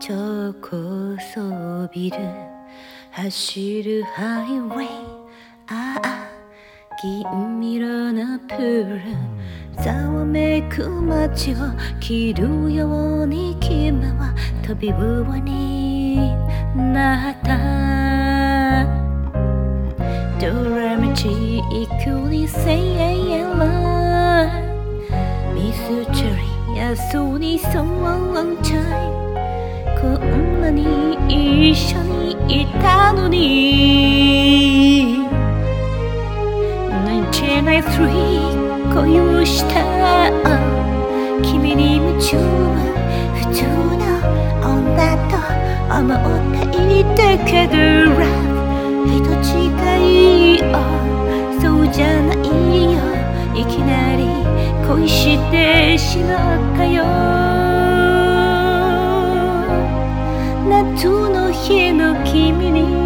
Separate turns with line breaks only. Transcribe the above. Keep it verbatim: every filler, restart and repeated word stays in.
超高層ビル走るハイウェイ、ああ銀色のプールざわめく街を切るように君は飛び魚になった。どらみち行くにせんえんやらミスチェリー安にそうちゃい、こんなに一緒にいたのにナインティナインスリー恋をした君に夢中、普通の女と思っていたけど人違いよ、そうじゃないよ、いきなり恋してしまったよ。夏の日の君に